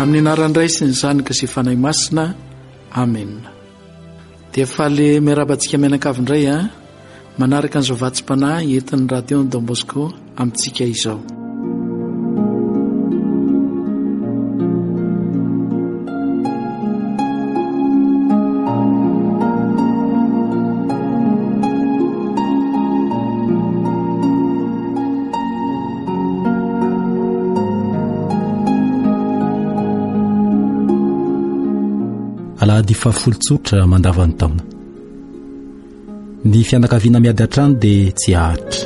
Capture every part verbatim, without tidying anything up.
amin'ny anaran'ray sy ny zanaka sy fanahy masina amen. Dia faly miarabantsika mianakavindray a manaraka an'izao vatsim-panahy entin'ny radio Don Bosco amintsika izao. Alahady fahafolotsotra mandavany taona. Ny fianakaviana miady an-trano dia tsy ahatra.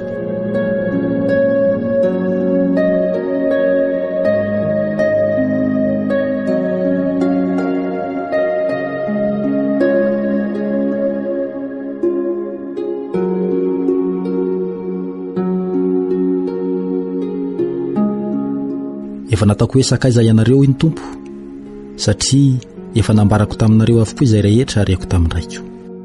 Efa nataoko hoe sakaiza ianareo iny tompo, satria efa nambarako taminareo avokoa izay rehetra ariako tamin'raiko.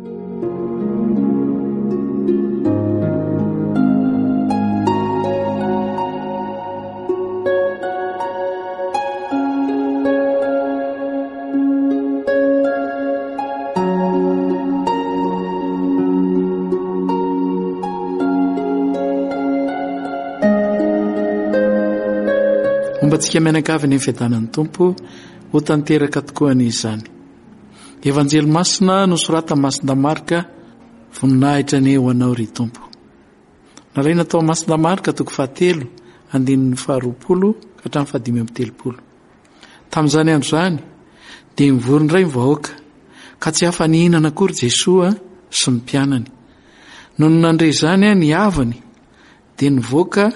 Mombantsika mianakavy ny fiadanan'ny tompo ho tanteraka tokoa an'izany. Evanjely masina nosorata Masina Marka voninahitra ny eo anao ry tompo. Nalaina tao Masina Marka toko fahatelo andininy faharoapolo ka hatramin'ny fahadimy amby telopolo. Tamin'izany andro zany dia mivorindray vahoaka ka tsy hafa nihinana akory Jesoa sy ny mpianany. Noho nandre zany ny havany dia nivoaka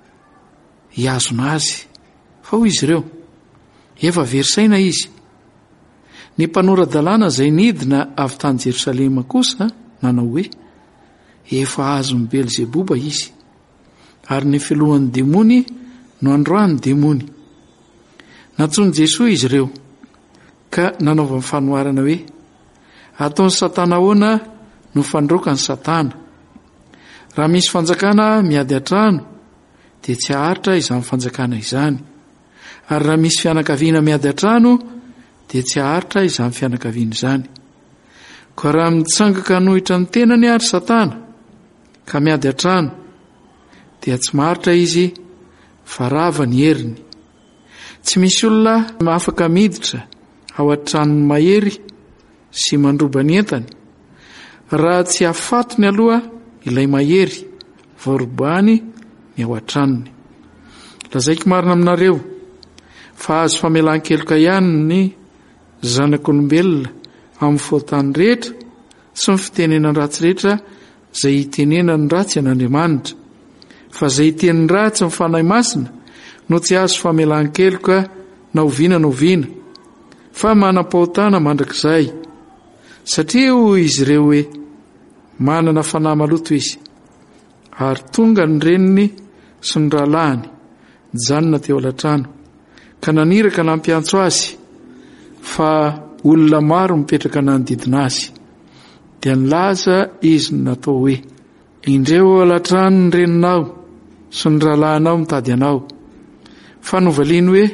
hiazona azy. Fa hoy izy ireo, efa verisaina izy. Ny mpanoradalàna izay nidina avy tany Jerosalema kosa nanao hoe efa azony Belzeboba izy, ary ny filohan'ny demony no androany demony. Nantsony Jesoa izy ireo ka nanaova ny fanoharana hoe ataony Satana ahoana no fandroaka ny Satana. Raha misy fanjakana miady an-trano dia tsy aharitra izany fanjakana izany, ary raha misy fianakaviana miady an-trano dia tsy aharitra izany fianakaviana izany. Ko raha mitsangaka nohitra ny tenany ary Satana ka miady an-trano dia tsy maharitra izy fa rava ny heriny. Tsy misy olona afaka miditra ao an-tranony mahery sy mandroba ny entany raha tsy afatony aloha ilay mahery vao robany ny ao an-tranony. Lazaiko marina aminareo fa azo famelan-keloka ihany ny zanak'olombelona amin'ny foatany rehetra sy ny fitenenany ratsy rehetra izay hitenenany ratsy an'Andriamanitra, fa izay hitenenany ratsy ny fanahy masina no tsy azo famelan-keloka na oviana na oviana, fa manam-pahotana mandrakizay, satria hoy izy ireo hoe manana fanahy maloto izy, ary tonga ny reniny sy ny rahalahiny janona teo alatrano ka naniraka nampiantso azy, fa olona maro mipetraka nanodidina azy. Dia nilaza izy natao hoe indreo alatrano ny reninao sy ny rahalahinao mitady anao, fa novaliany hoe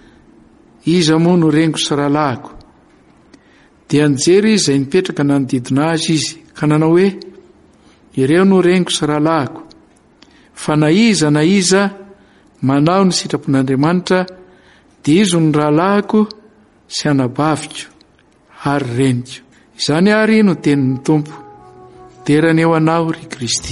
iza moa no reniko sy rahalahiko. Dia nijery izay nipetraka nanodidina azy izy ka nanao hoe ireo no reniko sy rahalahiko, fa na iza na iza manao ny sitrapon'Andriamanitra dia izo ny rahalahiko sy anabaviko ary reniko. Izany ary no tenin'ny Tompo, derany eo anao ry Kristy.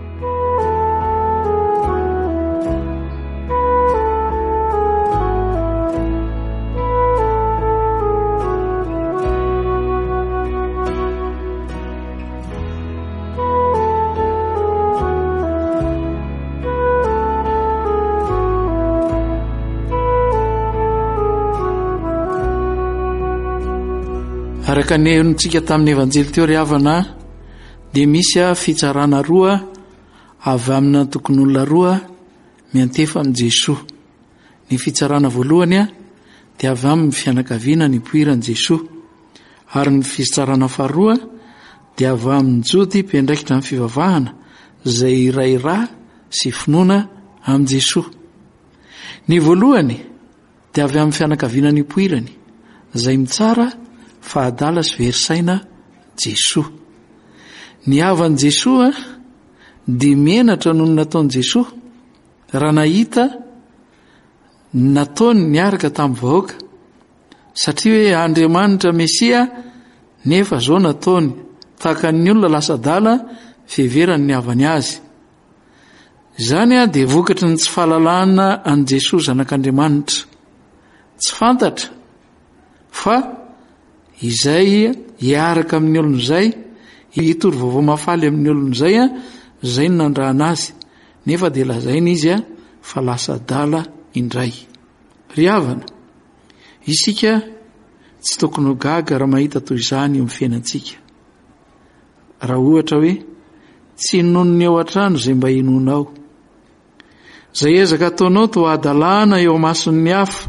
Araka ny ntsika tamin'ny evanjely teo ry havana dia misy fitsarana roa avy amina tokon'olona roa miantefa amin'i Jesoa. Ny fitsarana voalohany a dia avy amin'ny fianakaviana nipoiran'i Jesoa, ary ny fitsarana faharoa dia avy amin'ny jody mpiandraikitra amin'ny fivavahana izay iray-ra sy finoana amin'i Jesoa. Ny voalohany dia avy amin'ny fianakaviana ny poirany izay mitsara fa adala sy verisaina Jesoa. Ny havan'i Jesoa dia menatra noho nataon'i Jesoa raha nahita nataony niaraka tamin'ny vahoaka, satria hoe Andriamanitra Mesia nefa zao nataony tahaka ny olona lasa adala fiheverany ny havany azy. Izany a dia vokatry ny tsy fahalalahana an' Jesoa zanak'Andriamanitra, tsy fantatra fa izay hiaraka amin'ny olona izay, hitory vaovao mafaly amin'ny olona izay a, izay no nandrahana azy, nefa dia lazaina izy a fa lasa adala indray. Ry havana, isika tsy tokony ho gaga raha mahita toy izany eo amin'ny fiainantsika. Raha ohatra hoe tsy nono ny eo an-trano izay mba hinonao, izay ezaka ataonao to adalana eo amason'ny hafa.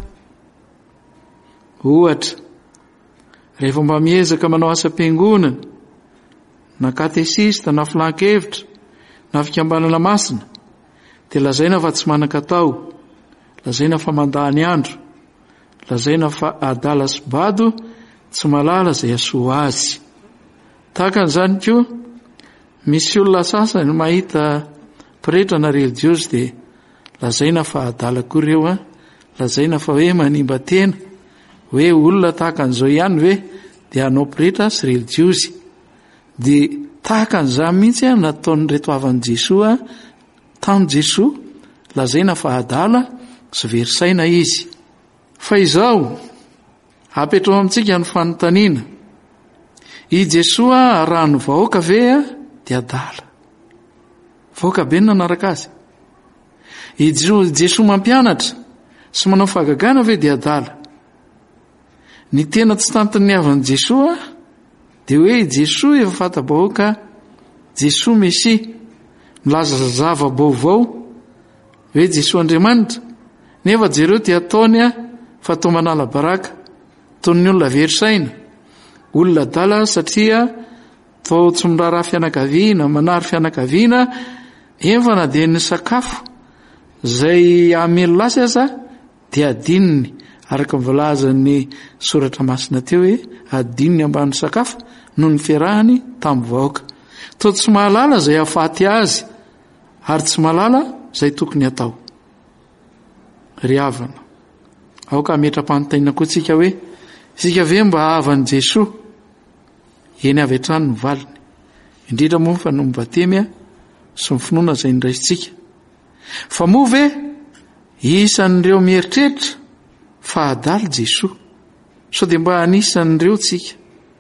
Ohatra, rehefa mba miezaka manao asa-piangonana, na katesista, na filan-kevitra, na fikambanana masina, dia lazaina fa tsy manan-katao, lazaina fa mandany andro, lazaina fa adala sy bado tsy malala izay asoa azy. Tahaka an'izany koa, misy olona sasany mahita pretra na religiosy dia lazaina fa adala koa ireo a, lazaina fa hoe manimba tena, hoe olona tahaka an'izao ihany hoe dia hanao pretra sy religiosy. Dia tahaka an'izany mihitsy a nataon'ny reto havan'i Jesoa tamin'i Jesoa, lazaina fa adala sy verisaina izy. Fa izao apetrao amintsika ny fanontaniana, i Jesoa arahany vahoaka ve a dia adala? Vahoaka be ny nanaraka azy. I Jesoa mampianatra sy manao fahagagana ve dia adala? Ny tena tsy tantin'ny havan'i Jesoa dia hoe Jesoa efa fanta-bahoaka, Jesoa Mesia, milaza zava-baovao hoe Jesoa Andriamanitra, nefa jereo dia ataony a fa tao manala baraka, toy ny olona verisaina, olona adala satria tao tsy miraharaha fianakaviana, manary fianakaviana, efa na dia ny sakafo izay hamelo lasa aza dia adininy, araka mivolazan'ny soratra masina teo hoe adininy ambany sakafo noho ny fiarahany tamin'ny vahoaka. Toa tsy mahalala izay hahafaty azy, ary tsy mahalala izay tokony atao. Ry havana, aoka metram-panontaniana koa tsika hoe isika ve mba havan'i Jesoa? Eny avy hatrany ny valiny, indrindra moa fa no mibatemya sy ny finoana izay niraisintsika. Fa moa ve isan'ireo mieritreritra fa adala Jesoa? So dia mba anisan'ireo tsika.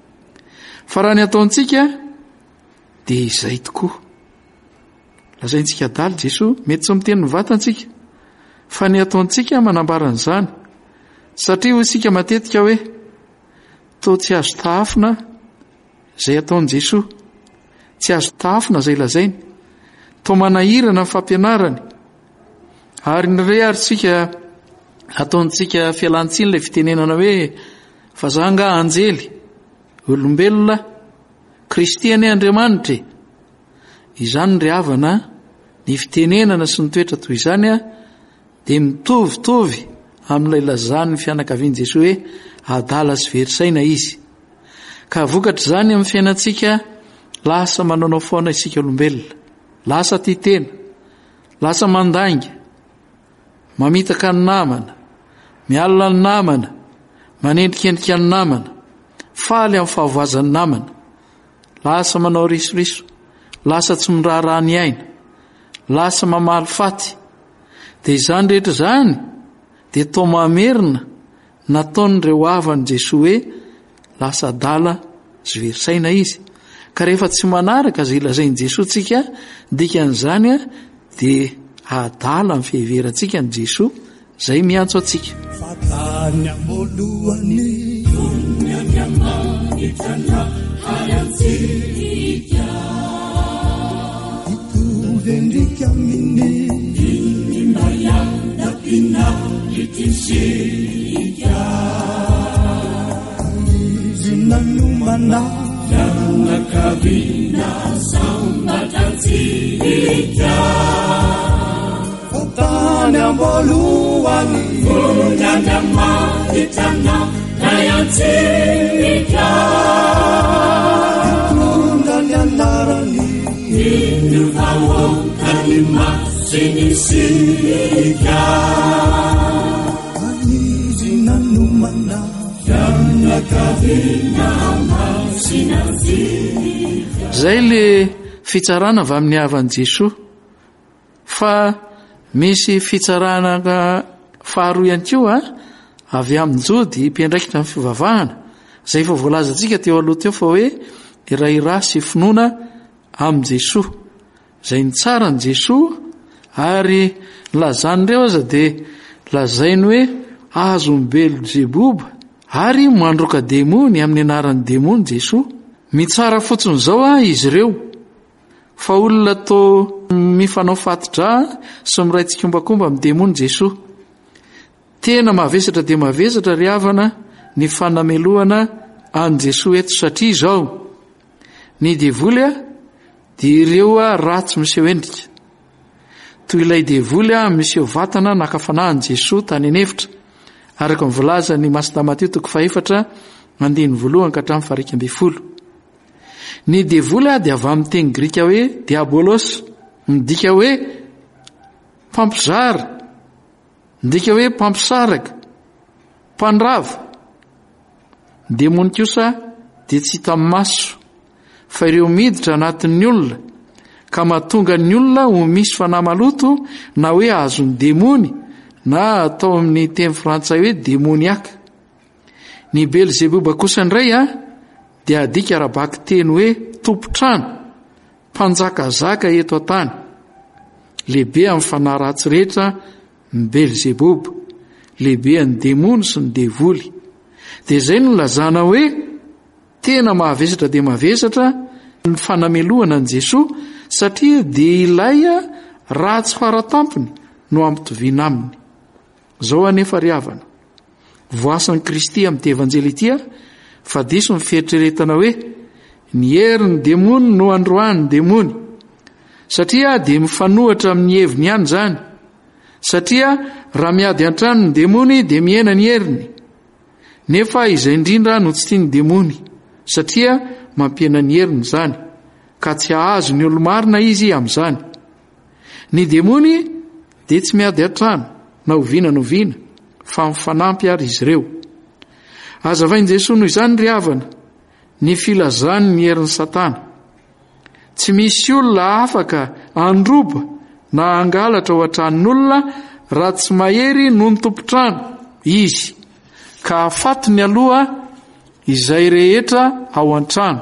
Fa raha ny ataontsika dia izay tokoa. Lazaintsika adala Jesoa, mety tsy miteny ny vatantsika, fa ny ataontsika manambaran'izany. Satria ho isika matetika hoe toa tsy azo tafina izay ataon'i Jesoa, tsy azo tafina izay lazainy, toa manahirana ny fampianarany, ary ny re ary tsika ataontsika fialantsiny ilay fitenenana hoe fa zanga anjely, olombelona, kristiany Andriamanitra. Izany ry havana, ny fitenenana sy ny toetra toy izany a dia mitovitovy amin'ilay lazany fianakavian'i Jesoa hoe adala sy verisaina izy. Ka vokatra izany amin'ny fiainantsika lasa mananao foana isika olombelona, lasa titena, lasa mandainga, mamitaka ny namana, mialina ny namana, manendrikendrika ny namana, faly amin'ny fahavoazan'ny namana, lasa manao risoriso, lasa tsy miraharaha ny aina, lasa mamaly faty. Dia izany rehetra izany dia toa mamerina nataon'ireo havan'i Jesoa hoe lasa adala sy verisaina izy. Ka rehefa tsy manaraka izay lazain'i Jesoa tsika, dikan'izany a dia adala amin'ny fiheverantsika ny Jesoa izay miantso atsika. Fatany ambolohany tony andiamanitra hayantsika itovy endrika aminy iny mariandapina itisika izy nanomana fianakaviana sambatratsika tany ambolohany vonandramanitana nayantsika itondra ny anarany inovahoakany masinisika anizy nanomana fianakavina masinazika. Zay le fitsarana avy amin'ny havan'i Jesosy, fa misy fitsarana faharoa ihany koa avy amin'ny Jody mpiandraikitra amin'ny fivavahana, zay efa voalazantsika teo aloha teo fa hoe iraira sy finoana amin'i Jesosy, zay ny tsara ny Jesosy ary lazan'ireo aza dia lazainy hoe azony Belzeboba ary mandroaka demony amin'ny anaran'ny demony Jesosy. Mitsara fotsiny zao a izy ireo fa olona to mifanao fatidra sy miray tsikombakomba amin'ny demony Jesosy. Tena mavesatra dia mavesatra ry havana ny fanamelohana an Jesosy eto, satria zao ny devoly a dia ireo a ratsy miseho endrika toy ilay devoly a miseho vatana nakafanahan Jesosy tany anefitra, araka ny volaza ny Masina Mateo toko faefatra andiny voalohany ka hatramin'ny faha iraika ambin'ny folo. Ny devoly a dia avy amin'ny teny grika hoe diabolos, midika hoe mpampizara, midika hoe mpampisaraka, mpandrava. Ny demony kosa dia tsy hita amin'ny maso, fa ireo miditra anatin'ny olona ka mahatonga ny olona ho misy fanahy maloto na hoe azony demony, na atao amin'ny teny frantsay hoe demoniaka. Ny Belzeboba kosa indray a dia adika arabaky teny hoe tompotrano, mpanjakazaka eto an-tany. Lehibe amin'ny fanahy ratsy rehetra ny Belzeboba, lehibe ny demony sy ny devoly. Dia zay no lazana hoe tena mahavesatra dia mahavesatra ny fanamelohana an Jesosy, satria dia ilay ratsy faratampony no ampitoviana aminy. Zao anefa ry havana, voasan'i Kristy amin'ny evanjely ity fa diso ny fieritreretana hoe ny hery ny demony no androany ny demony, satria dia mifanohatra amin'ny heviny ihany zany. Satria raha miady an-trano ny demony dia miena ny heriny, nefa izay indrindra no tsy tia ny demony, satria mampiena ny heriny zany, ka tsy ahazo ny olo-marina izy amin'izany. Ny demony dia tsy miady an-trano na oviana no oviana, fa mifanampy ary izy ireo. Azavain'i Jesosy noho izany ry havana ny filazany ny herin'ny Satana. Tsy misy olona afaka androba na angalatra ao an-tranon'olona raha tsy mahery no ny tompotrano izy, ka afatony aloha izay rehetra ao an-trano.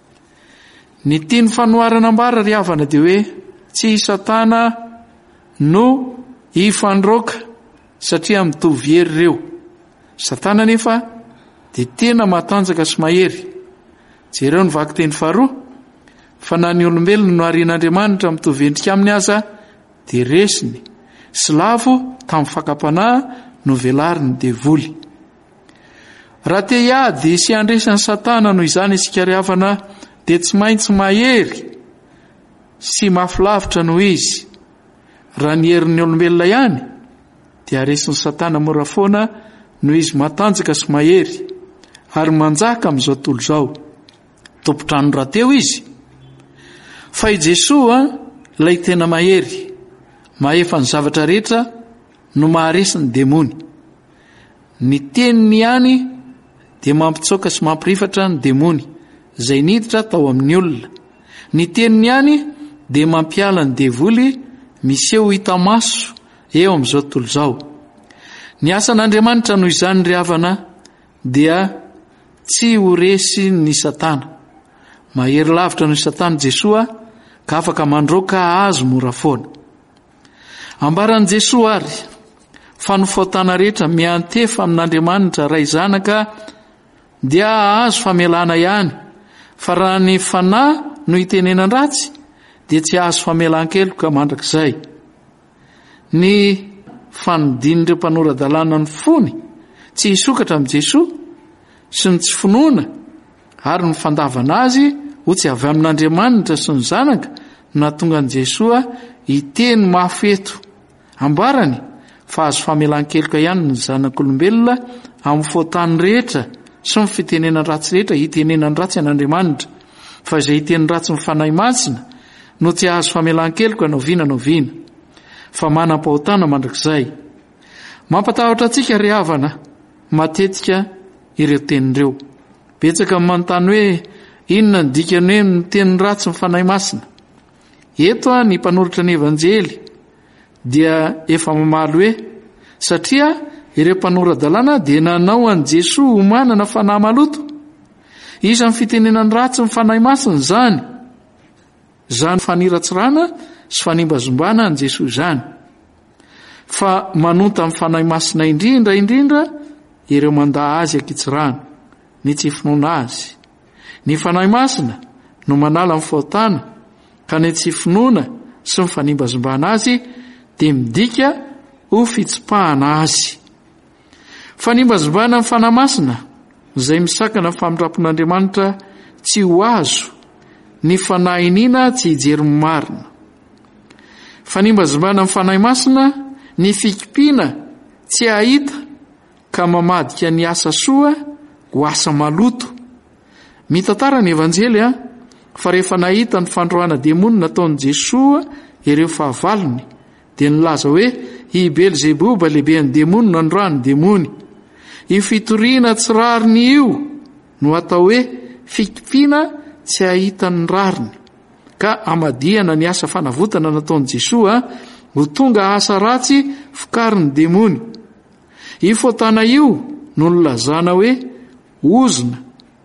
Ny tiany fanoharana ambara ry havana dia hoe tsy Satana no ifandroaka, satria mitovy hery ireo. Satana nefa dia tena matanjaka sy mahery. Jereo ny vaky teny faharoa, fa na ny olombelona no arian'Andriamanitra mitovy endrika aminy aza dia resiny, sy lavo tamin'ny fakapanahy no velariny devoly. Raha te hiady sy andresan'ny Satana noho izany isika ry havana dia tsy maintsy mahery sy mafilavitra noho izy. Raha ny herin'ny olombelona ihany dia aresin'ny Satana mora foana noho izy matanjaka sy mahery ary manjaka amin'izao tontolo izao. Tompotrano rahateo izy, fa i Jesosy ilay tena mahery, mahefa ny zavatra rehetra no maharesy ny demony. Ny teniny ihany dia mampitsoaka sy mampirifatra ny demony izay niditra tao amin'ny olona. Ny teniny ihany dia mampiala ny devoly miseho hita maso eo amin'izao tontolo izao. Ny asan'Andriamanitra noho izany ry havana dia tsy ho resy ny Satana. Mahery lavitra noho Satana Jesosy ka afaka mandroaka azo mora foana. Ambaran'i Jesosy ary fa ny faotana rehetra miantefa amin'Andriamanitra ray zanaka dia azo famelana ihany, fa raha ny fanahy no itenenan-dratsy dia tsy azo famelan-keloka mandrakizay. Ny fanodin'ireo mpanorandalàna ny fony tsy hisokatra amin'i Jesosy sy ny tsy finoana ary ny fandavana azy ho tsy avy amin'Andriamanitra sy ny zanaka na tonga an'i Jesosy hiteny mafy eto ambarany fa azo famelan-keloka ihany ny zanak'olombelona amin'ny foatany rehetra sy ny fitenenany ratsy rehetra hitenenany ratsy an'Andriamanitra, fa izay hiteny ratsy ny fanahy masina no tsy azo famelan-keloka no viana no viana, fa manam-pahotana mandrakizay. Mampatahotra antsika ry havana matetika ireo tenin'ireo. Betsaka manontany hoe inona ny dikany hoe miteny ratsy ny fanahy masina. Eto a ny mpanoratra ny evanjely dia efa mamaly hoe satria ireo mpanoradalàna dia nanao an Jesosy ho manana fanahy maloto. Isan'ny fitenenany ratsy ny fanahy masina zany, zany faniratsirana sy fanimbazombana an Jesosy zany. Fa manonta amin'ny fanahy masina indrindra indrindra ireo manda azy akitsirana, ny tsy finoana azy. Ny fanahy masina no manala amin'ny fahotana, ka ny tsy finoana sy ny fanimbazombana azy dia midika ho fitsipahana azy. Fanimbazombana amin'ny fanahy masina izay misakana amin'ny famindrampon'Andriamanitra tsy ho azo ny fanahiniana tsy hijery marina. Fanimbazombana amin'ny fanahy masina ny fikipina tsy ahita ka mamadika ny asa soa ho asa maloto. Mitantara ny evanjely a fa rehefa nahita ny fandroana demony nataon'i Jesosy ireo fahavalony dia nilaza hoe i Belzebuba lehibe ny demony nandroany demony. I fitoriana tsy rariny io no atao hoe fikipina tsy ahita ny rariny, ka amadiana ny asa fanavotana nataon'i Jesosy a ho tonga asa ratsy fikarin'ny demony. I fotana io no nilazana hoe ozona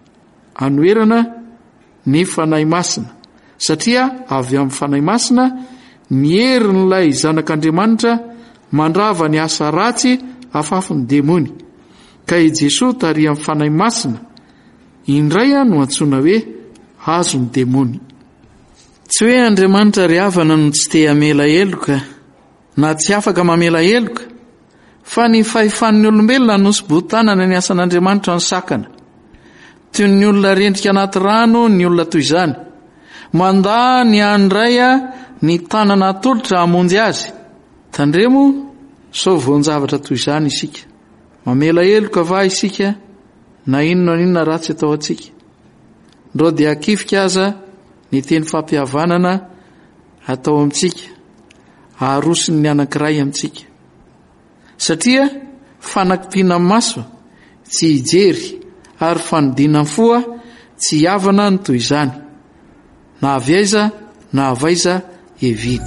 anoerana ny fanahy masina, satria avy amin'ny fanahy masina miery n'ilay zanak'Andriamanitra mandrava ny asa ratsy afafin'ny demony. Ka i Jesosy taria amin'ny fanahy masina indray no antsoina hoe azony demony. Tsy hoe Andriamanitra ry havana no tsy te hamela heloka na tsy afaka mamela heloka, fa ny fahefan'ny olombelona no sy botanana ny asan'Andriamanitra ny sakana. Toy ny olona rendrika anaty rano ny olona toy izany, mandà ny andray ny tanana atolotra hamonjy azy. Tandremo sao voan-javatra toy izany isika. Mamela heloka va isika na inona inona ratsy atao antsika. Ndro dia akifika aza ny teny fampihavanana atao amintsika, aharosiny ny anankiray amintsika. Satria fanakimpiana maso tsy hijery ary fanodina foa tsy havana ny toy izany, na avy aiza na avaiza eviny.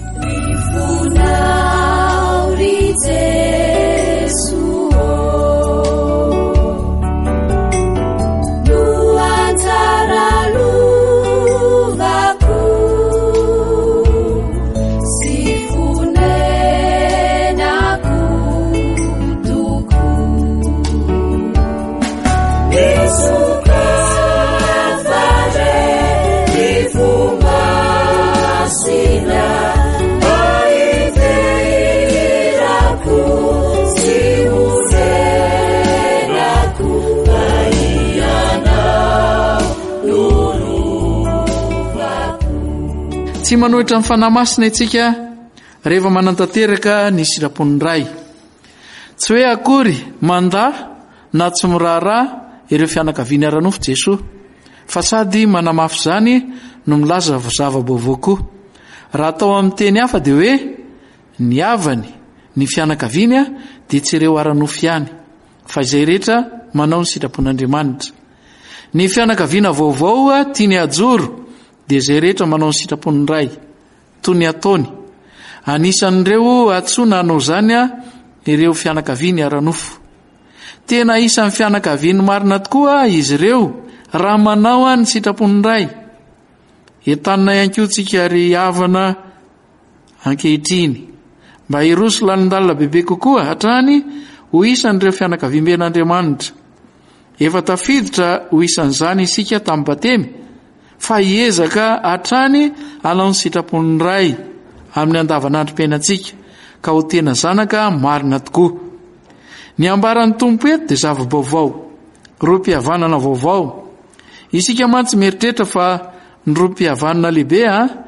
Tsy manohitra ny fanahy masina itsika rehefa manantanteraka ny sitrapon'ny ray. Tsy hoe akory mandà na tsy miraharaha ireo fianakaviany ara-nofo Jesosy, fa sady manamafy zany no milaza zava-baovao koa. Raha atao amin'ny teny hafa dia hoe ny havany ny fianakaviany dia tsy ireo ara-nofo ihany, fa izay rehetra manao ny sitrapon'Andriamanitra. Ny fianakaviana vaovao tiany ajoro dia izay rehetra manao ny sitrapon'ny ray toy ny ataony. Anisan'ireo atsoina hanao zany ireo fianakaviany ara-nofo. Tena isan'ny fianakaviany marina tokoa izy ireo raha manao ny sitrapon'ny ray. Entanina ihany koa tsika ry havana ankehitriny mba hiroso lalindalina bebe kokoa hatrany ho isan'ireo fianakaviam-ben'Andriamanitra. Efa tafiditra ho isan'izany isika tamin'ny batemy, fa hiezaka hatrany hanao ny sitrapon'ny ray amin'ny andavanandrom-piainantsika ka ho tena zanaka marina tokoa. Ny ambaran'ny tompo eto dia zava-baovao, rom-pihavanana vaovao. Isika mantsy mieritreritra fa ny rom-pihavanana lehibe a dia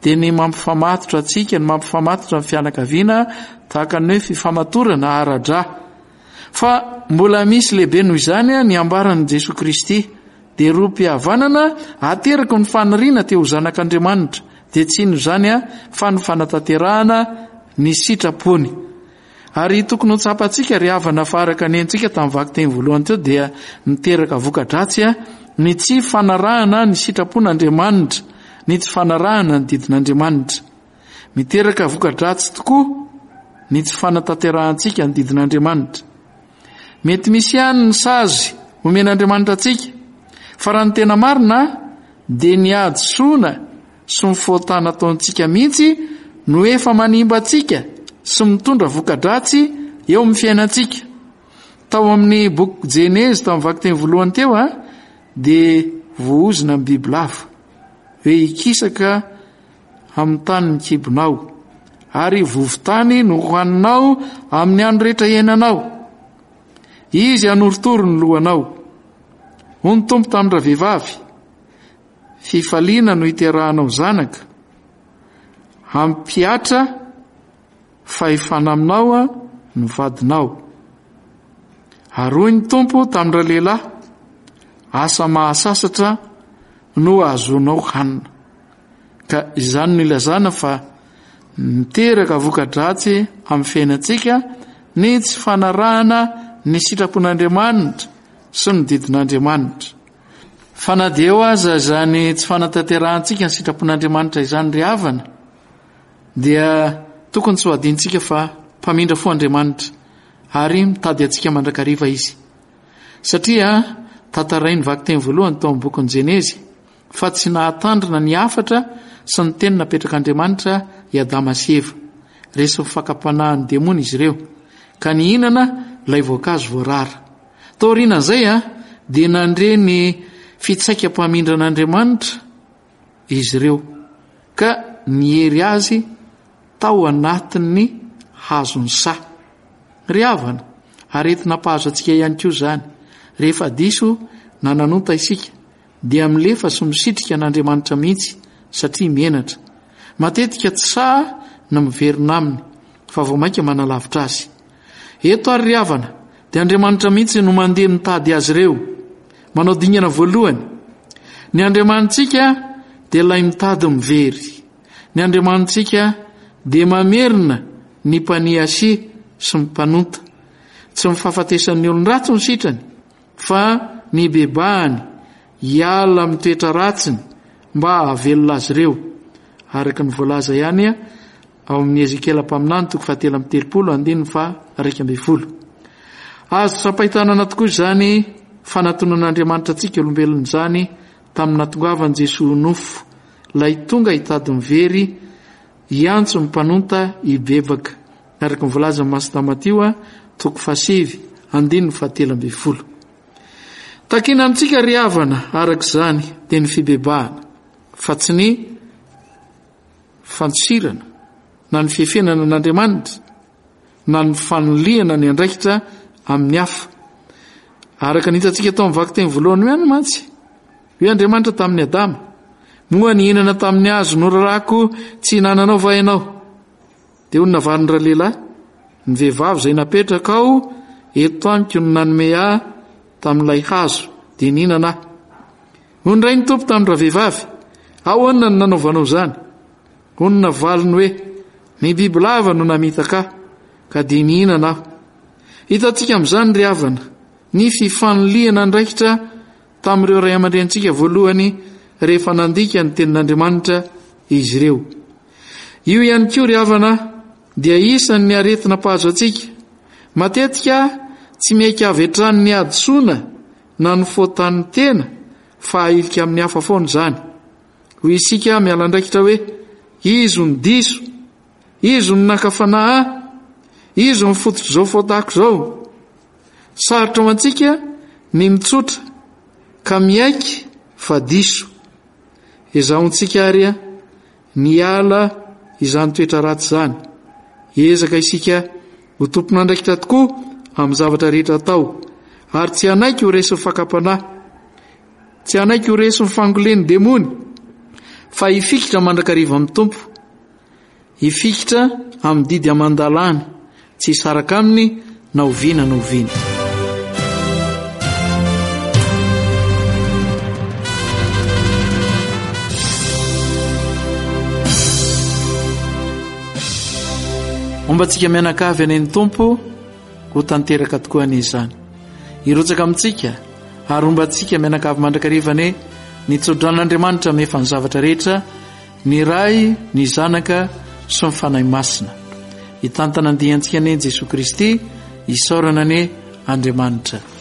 dia ny mampifamatotra antsika, ny mampifamatotra ny fianakaviana tahaka ny hoe fifamatorana ara-dra. Fa mbola misy lehibe noho izany ny ambaran'i Jesosy Kristy, dia rom-pihavanana aterako ny faniriana teo zanak'Andriamanitra, dia tsy ino izany a fa ny fanatanterahana ny sitrapony. Ary tokony ho tsapantsika ry havana faraka ny antsika tamin'ny vaky teny voalohany teo dia niteraka voka-dratsy a ny tsy fanarahana ny sitrapon'Andriamanitra, ny tsy fanarahana ny didin'Andriamanitra. Miteraka voka-dratsy tokoa ny tsy fanatanterahana-tsika ny didin'Andriamanitra. Mety misy ihany ny sazy omen'Andriamanitra antsika, fa raha ny tena marina dia ny adosoana sy ny foatana ataontsika mihitsy no efa manimba antsika sy mitondra voka-dratsy eo amin'ny fiainantsika. Tao amin'ny boky Jenezy tamin'ny vaky teny voalohany teo a dia voahozina amin'ny biby lava hoe ikisaka amin'ny tany ny kibonao ary vovotany no hohaninao amin'ny andro rehetra iainanao. Izy anorotoro ny lohanao. Hoy ny Tompo tamin'ny ravehivavy, fifaliana no hiterahanao zanaka, hampiatra fahefana aminao a ny vadinao. Ary hoy ny Tompo tamin'ny ralehilahy, asa mahasasatra no ahazonao hanina. Ka izany no ilazana fa miteraka voka-dratsy amin'ny fiainantsika ny tsy fanarahana ny sitrapon'Andriamanitra sy ny didin'Andriamanitra. Fa na dia eo aza izany tsy fanatanterahana-tsika ny sitrapon'Andriamanitra izany ry havana, dia tokony tsy ho adintsika fa mpamindra fo Andriamanitra ary mitady antsika mandrakariva izy. Satria tantarainy vaky teny voalohany tao amin'ny bokin'ny Jenezy fa tsy nahatandrina ny hafatra sy ny teny napetrak'Andriamanitra i Adama sy Eva. Resy fakapanahan'ny demony izy ireo ka nihinana ilay voankazo voarara. Tao aorianan'izay a dia nandre ny fitsaikam-pamindra'Andriamanitra izy ireo ka niery azy tao anatin'ny hazony sa. Ry havana, aretina mpahazo antsika ihany koa izany. Rehefa diso na nanota isika dia milefa sy misitrika n'Andriamanitra mihitsy satria mienatra. Matetika tsy sa na miverina aminy fa vao mainka manalavitra azy. Eto ary ry havana, dia Andriamanitra mihitsy no mandeha mitady azy ireo. Manao dingana voalohany, ny Andriamanitsika dia ilay mitady mivery. Ny Andriamanitsika dia mamerina ny mpaniasy sy mpanota. Tsy mifahafatesan'ny olon-ratsy ny sitrany, fa ny bebahany hiala amin'ny toetra ratsiny mba hahavelona azy ireo. Araka ny voalaza ihany a ao amin'ny Ezekela mpaminany toko fahatelo amby telopolo andininy fa raika amby folo. Azo tsapahitanana tokoa izany fanatonan'Andriamanitra antsika olombelona izany tamin'ny natongavany Jesosy nofo, lay tonga hitady mivery hiantso ny mpanota hibebaka. Araka ny voalaza amin'ny Masina Matio a toko fahasivy andininy fahatelo amby folo. Takina amintsika ry havana arak'izany dia ny fibebahana, fa tsy ny fanosirana na ny fiefenana n'Andriamanitra na ny fanoliana ny andraikitra amin'ny hafa. Araka nhitantsika tao amin'ny vaky teny voalohany ihany mantsy hoe Andriamanitra tamin'ny Adama, moa ny hinana tamin'ny hazo norarako tsy hinananao va ianao. Dia hoy navariny ralehilahy, ny vehivavy izay napetraka ao eto amiko no nanome ahy tamin'ilay hazo dia nihinana ahy. Hoy ny ray ny Tompo tamin'ny ravehivavy, ahoana ny nanaovanao izany? Hoy ny navaliny hoe, ny biby lava no namitaka ahy ka dia nihinana aho. Hitantsika amin'izany ry havana ny fifanoliana andraikitra tamin'ireo ray aman-drenitsika voalohany rehefa nandika ny tenin'Andriamanitra izy ireo. Io ihany koa ry havana dia isan'ny aretina mpahazo antsika. Matetika tsy maiky avy hatrany ny adosoana na ny foatan'ny tena fa ahilika amin'ny hafa foana izany. Hoy isika miala andraikitra hoe izo ny diso, izo ny nakafanahy, izo ny fototro izao foatako izao. Sarotra ho antsika ny mitsotra ka miaiky fa diso. Ezahontsika ary a niala izany toetra ratsy izany. Ezaka isika ho tompon'andraikitra tokoa amin'ny zavatra rehetra atao, ary tsy hanaiky ho resy ny fakapanahy, tsy hanaiky ho resy ny fangoleny demony, fa ifikitra mandrakariva amin'ny tompo, ifikitra amin'ny didy amandalana, tsy hisaraka aminy na oviana na oviana. Ombantsika mianakavy any ny tompo ho tanteraka tokoa an'izany. Irotsaka amintsika ary ombantsika mianakavy mandrakarivane nitsodran'Andriamanitra mefa ny zavatra rehetra, ny ray, ny zanaka sy ny fanahy masina. Hitantana andiantsika ane Jesosy Kristy, isaorana ane Andriamanitra.